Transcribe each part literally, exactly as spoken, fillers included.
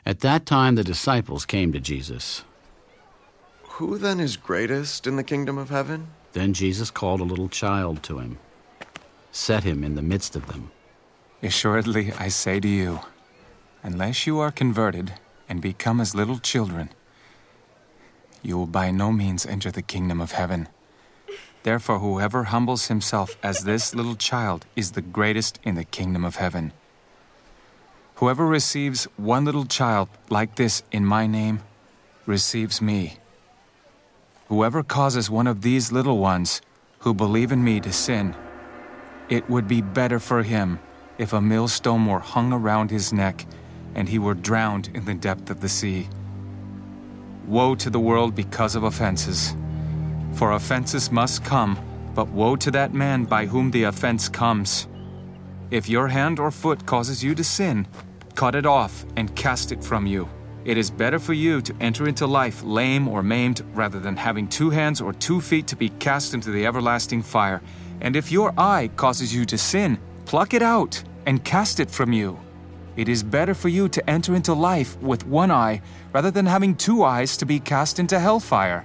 At that time the disciples came to Jesus. Who then is greatest in the kingdom of heaven? Then Jesus called a little child to him, set him in the midst of them. Assuredly, I say to you, unless you are converted and become as little children, you will by no means enter the kingdom of heaven. Therefore, whoever humbles himself as this little child is the greatest in the kingdom of heaven. Whoever receives one little child like this in my name receives me. Whoever causes one of these little ones who believe in me to sin, it would be better for him if a millstone were hung around his neck and he were drowned in the depth of the sea. Woe to the world because of offenses. For offenses must come, but woe to that man by whom the offense comes. If your hand or foot causes you to sin, cut it off and cast it from you. It is better for you to enter into life lame or maimed rather than having two hands or two feet to be cast into the everlasting fire. And if your eye causes you to sin, pluck it out and cast it from you. It is better for you to enter into life with one eye rather than having two eyes to be cast into hellfire.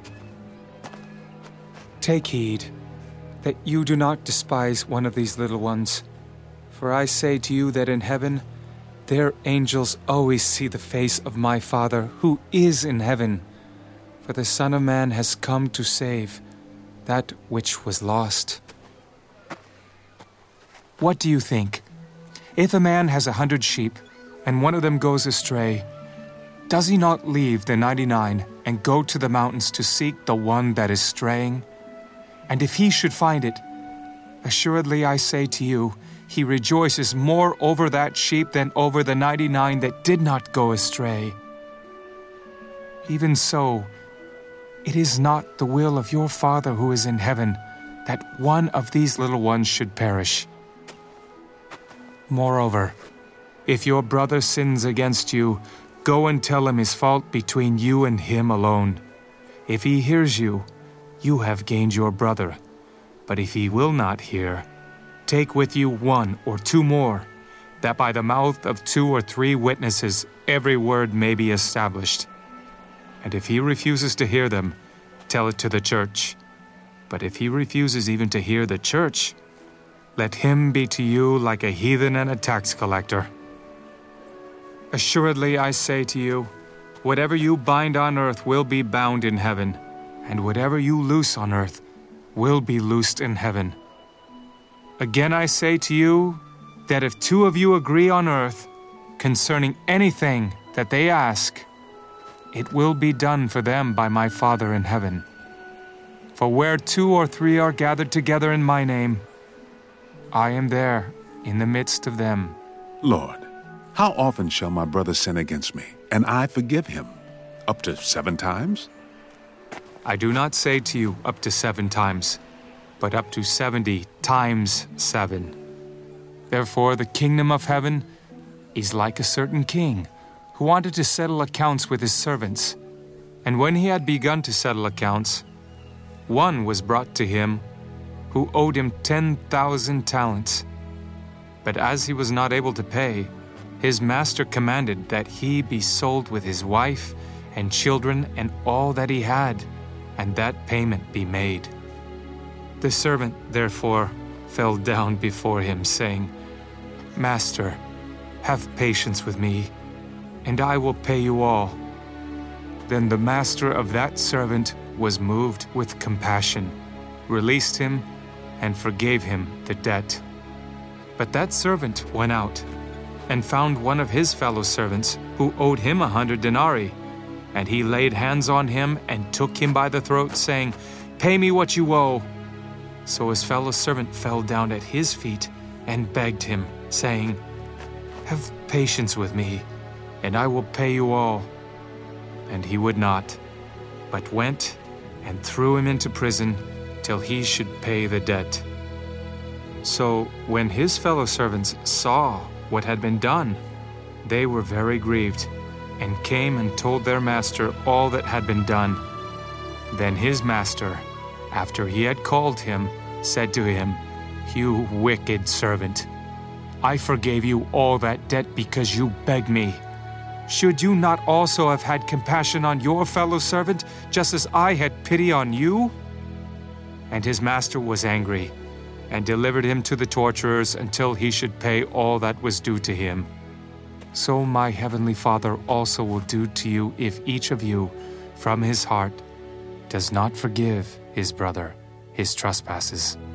Take heed that you do not despise one of these little ones. For I say to you that in heaven their angels always see the face of my Father who is in heaven. For the Son of Man has come to save that which was lost. What do you think? If a man has a hundred sheep, and one of them goes astray, does he not leave the ninety-nine and go to the mountains to seek the one that is straying? And if he should find it, assuredly I say to you, he rejoices more over that sheep than over the ninety-nine that did not go astray. Even so, it is not the will of your Father who is in heaven that one of these little ones should perish. Moreover, if your brother sins against you, go and tell him his fault between you and him alone. If he hears you, you have gained your brother. But if he will not hear, take with you one or two more, that by the mouth of two or three witnesses every word may be established. And if he refuses to hear them, tell it to the church. But if he refuses even to hear the church, let him be to you like a heathen and a tax collector. Assuredly, I say to you, whatever you bind on earth will be bound in heaven, and whatever you loose on earth will be loosed in heaven. Again I say to you, that if two of you agree on earth concerning anything that they ask, it will be done for them by my Father in heaven. For where two or three are gathered together in my name, I am there in the midst of them. Lord, how often shall my brother sin against me, and I forgive him? Up to seven times? I do not say to you up to seven times, but up to seventy times seven. Therefore the kingdom of heaven is like a certain king who wanted to settle accounts with his servants. And when he had begun to settle accounts, one was brought to him who owed him ten thousand talents. But as he was not able to pay, his master commanded that he be sold with his wife and children and all that he had, and that payment be made. The servant, therefore, fell down before him, saying, Master, have patience with me, and I will pay you all. Then the master of that servant was moved with compassion, released him, and forgave him the debt. But that servant went out and found one of his fellow servants who owed him a hundred denarii. And he laid hands on him and took him by the throat, saying, Pay me what you owe. So his fellow servant fell down at his feet and begged him, saying, Have patience with me, and I will pay you all. And he would not, but went and threw him into prison till he should pay the debt. So when his fellow servants saw what had been done, they were very grieved, and came and told their master all that had been done. Then his master, after he had called him, said to him, You wicked servant, I forgave you all that debt because you begged me. should you not also have had compassion on your fellow servant, just as I had pity on you?" And his master was angry, and delivered him to the torturers until he should pay all that was due to him. So my heavenly Father also will do to you if each of you, from his heart, does not forgive his brother his trespasses.